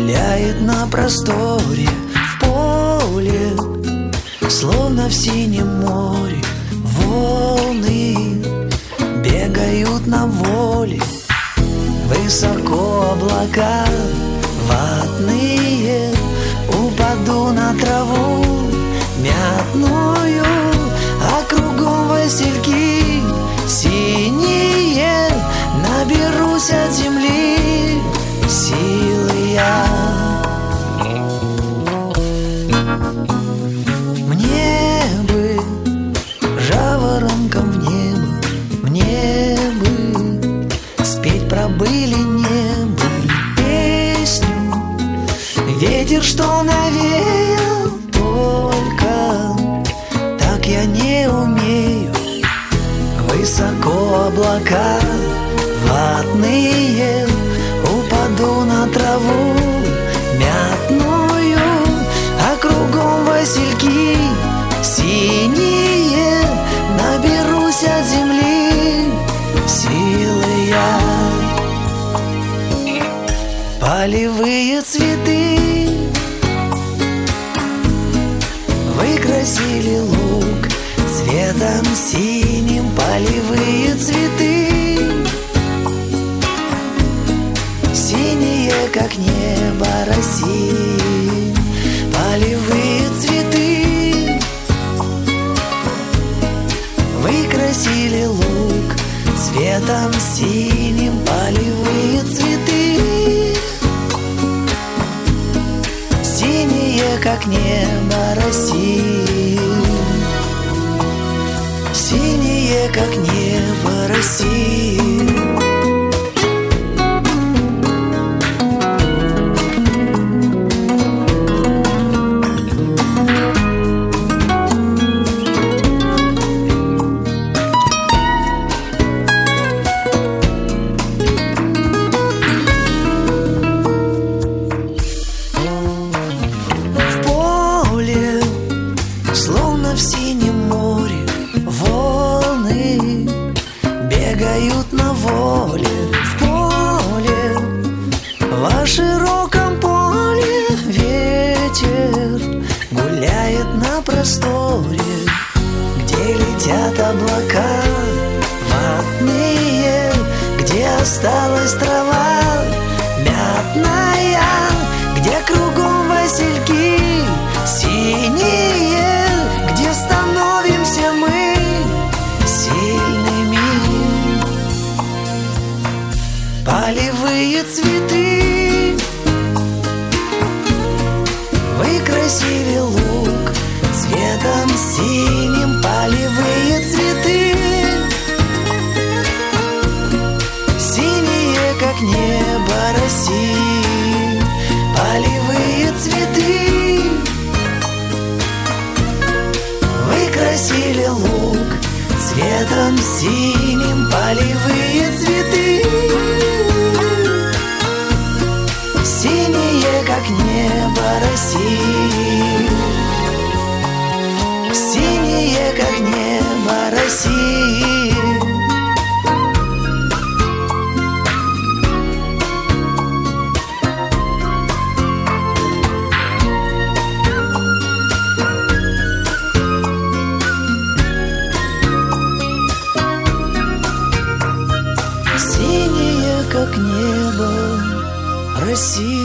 гуляет на просторе в поле, словно в синем море. Волны бегают на воле, высоко облака ватные. Упаду на траву мятную, а кругом васильки синие. Наберусь от земли силы я. Мне бы жаворонком в небо, мне бы спеть про были не были песню. Ветер, что навеял, только так я не умею. Высоко облака ватные, упаду на траву мятную, а кругом васильки синие. Наберусь от земли силы я. Полевые цветы выкрасили луг цветом синим. Полевые цветы синие, как небо России. Полевые цветы выкрасили луг цветом синим. Полевые цветы синие, как небо России. Синие, как небо России. Словно в синем море волны бегают на воле. В поле, во широком поле ветер гуляет на просторе, где летят облака ватные, где осталась трава мятная, где кругом васильки синие, где становимся мы сильными. Полевые цветы выкрасили луг цветом синим. Полевые цветы синие, как небо России. Полевые цветы выкрасили луг цветом синим. Полевые цветы синие, как небо России. Синие, как небо России. Синее, как небо России.